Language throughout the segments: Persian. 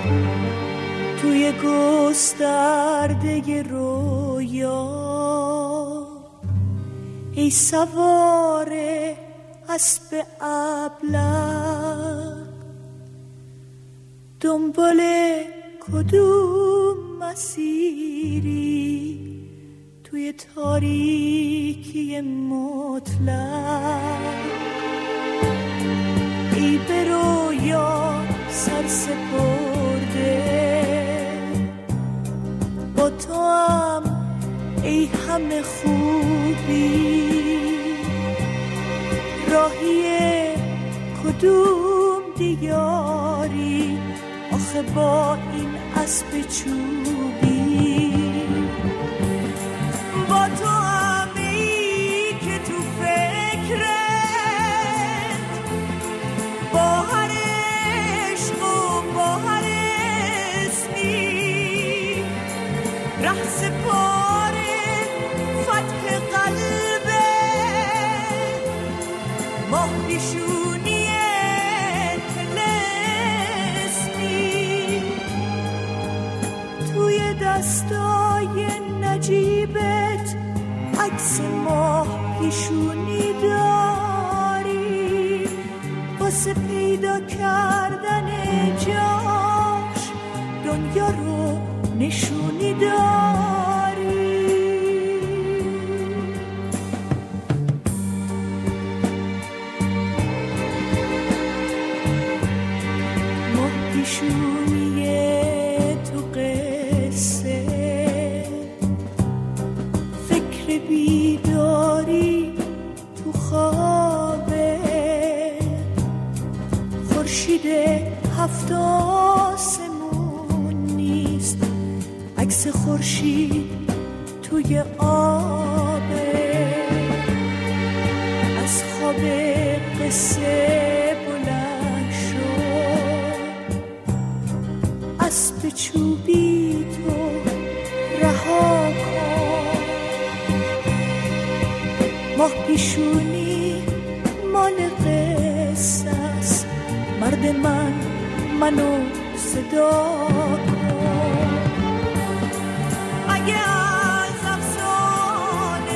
توی گسترده رویا ای سوار اسب ابله، دنبال کدوم مسیری توی تاریکی مطلق؟ ای به رویا سر سپرده، با تو هم ای همه خوبی، راهی کدوم دیاری آخه با این اسب چوبی؟ با تو همی که تو فکرت با هر عشق و با هر اسمی، ره سپاره فتح قلبه ماه پیشونی طلسمی، توی دستای نجیبت عکس ماه پیشونی داری، واسه پیدا کردن جاش دنیا رو نشونی داری. ماه پیشونی تو قصه فکر بیداری تو خوابه، خورشید هفت آسمون نیست، عکس خورشید توی آبه، از خواب قصه بلند شد، اسب چوبی تو رها کن، ماه پیشونی مال قصه است، مرد منو صدا کن. اگه از افسانه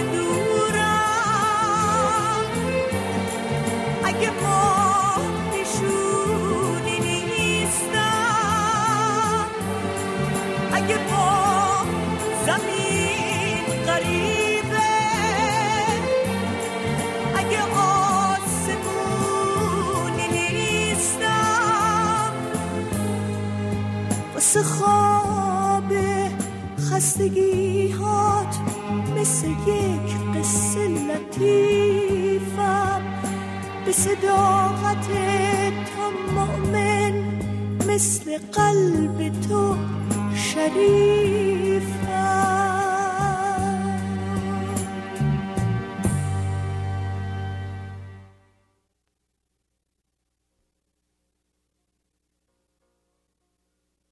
دورم، اگه ماه پیشونی نیستم، اگه با زمین غریبه، اگه آسمونی نیستم، واسه خواب خستگی هات مثل یک قصه لطیفم، به صداقت تو مؤمن مثل قلب تو شریفم.